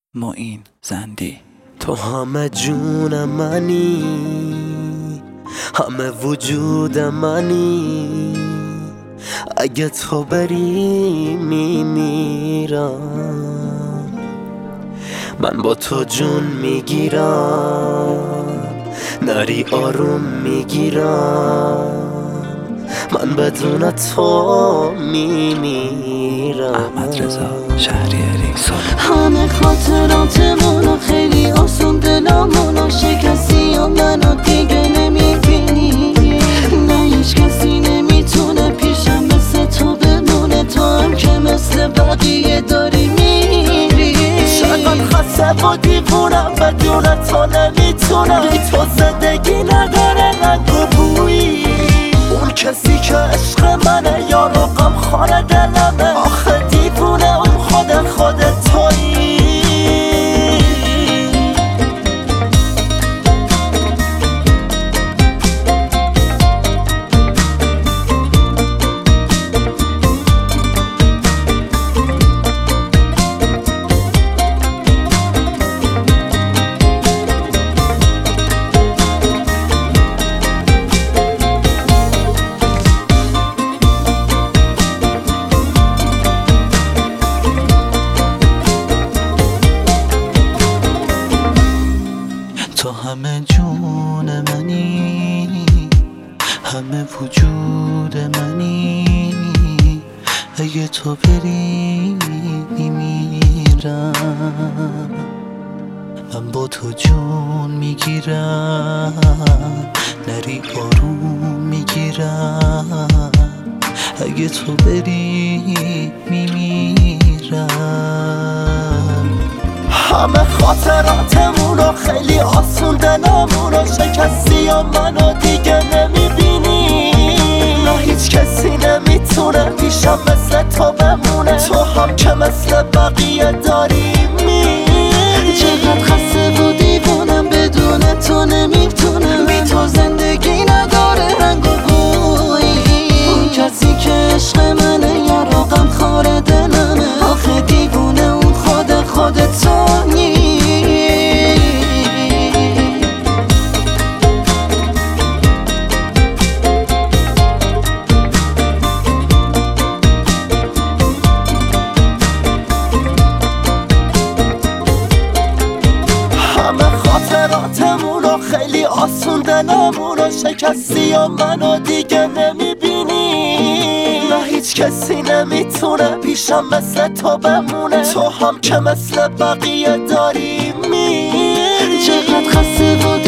معین زندی. تو همه جون منی، همه وجود منی. اگه تو بری میمیرم، من با تو جون میگیرم. نری آروم میگیرم، من بدون تو میمیرم. احمد رضا شهریاری. همه خاطراتمونو خیلی آسون دلامونو شکستی و منو دیگه نمیبینی. نه هیچ کسی نمیتونه پیشم مثل تو بمونه، تو هم که مثل بقیه داری میری. چقدر خسته و دیوونم، بدون تو نمیتونم. بی تو زندگی نداره رنگ و بویی. اون کسی که عشق منه یارو غم خاره دلمه. آخه دیوونه اون خود تویی. تو همه جون منی، همه وجود منی. اگه تو بری میمیرم، من با تو جون میگیرم. نری آروم میگیرم، اگه تو بری میمیرم. همه خاطراتمونو خیلی آسون دلمونو شکستی و منو دیگه نمیبینی. نه هیچ کسی نمیتونه پیشم مثل تو بمونه، تو هم که مثل بقیه داری میری. چقدر خسته و دیوونم، بدون تو نمیتونم. بی تو زندگی نداره رنگ و بویی. اون کسی که عشق منه یارو غم خاره دلمه. آخه دیوونه اون خود تویی. همه خاطراتمونو خیلی آسون دلمونو شکستی و منو دیگه نمیبینی. نه هیچ کسی نمیتونه پیشم مثل تو بمونه، تو هم که مثل بقیه داری میری. چقدر خسته و